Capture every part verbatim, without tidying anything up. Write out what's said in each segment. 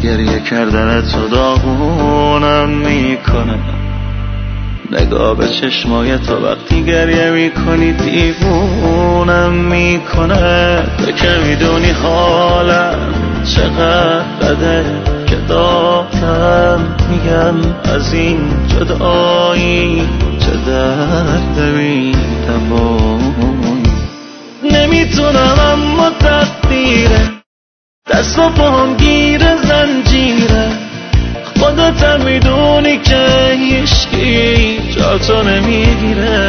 گریه کردن تو داغونم میکنه، نگاه به چشمای تو وقتی گریه میکنی دیوونم میکنه. تو که میدونی حالم چقدر بده که دارم میگم از این جدایی چه درد میدوایی. نمیتونم اما تقدیره دست و پاهم گیره زنجیره، خودت میدونی که هیچکی جا تو نمیگیره.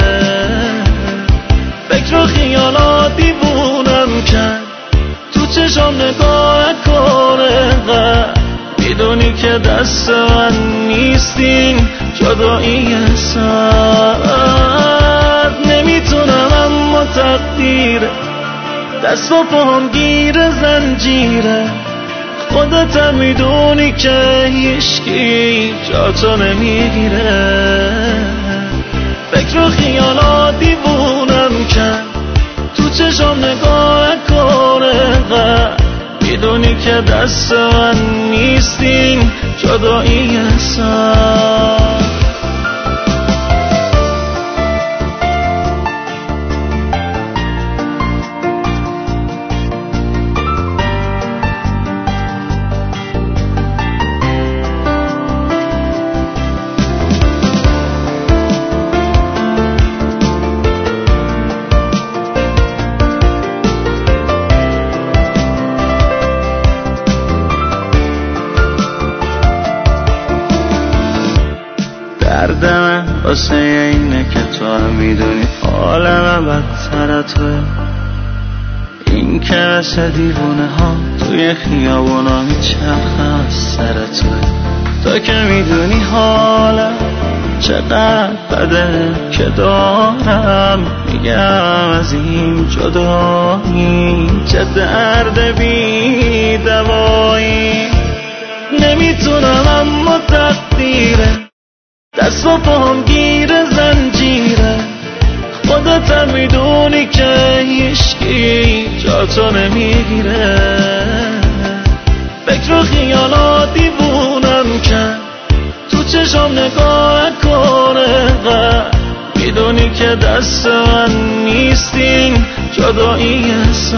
فکر و خیالات دیوونم کرد تو چشم نگاه کنه، میدونی که دست من نیستین جدایی سر. نمیتونم اما تقدیره دست و پاهم گیره زنجیره، خودت میدونی که هیچکی جا تو نمیگیره. فکر و خیالات دیوونم کرد تو چشم نگاه کنه، میدونی که دست من نیستین جدایی سر. دردم واسه اینه که تو هم میدونی حال من بدتر توه، این که مثل دیوونه ها توی خیابونا میچرخه از سر توه. تو که میدونی حالم چقدر بده که دارم میگم از این جدایی چه درد بی دوایی. نمیتونم اما تقدیره دست و پاهم گیره زنجیره، خودت میدونی که هیچکی جا تو نمیگیره. فکر و خیالات دیوونم کرد تو چشم نگاه کنه، میدونی که دست من نیستین جدایی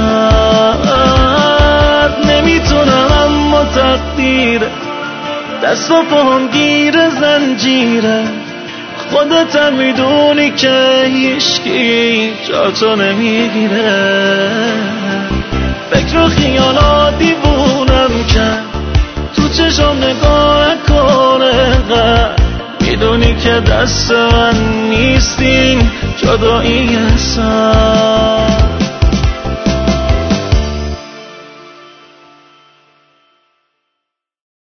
سر. نمیتونم اما تقدیره دست و پاهم گیره زنجیره، خودت میدونی که هیچکی جا تو نمیگیره. فکر و خیالات دیوونم کرد تو چشم نگاه کنه، میدونی که دست من نیستین جدایی سر.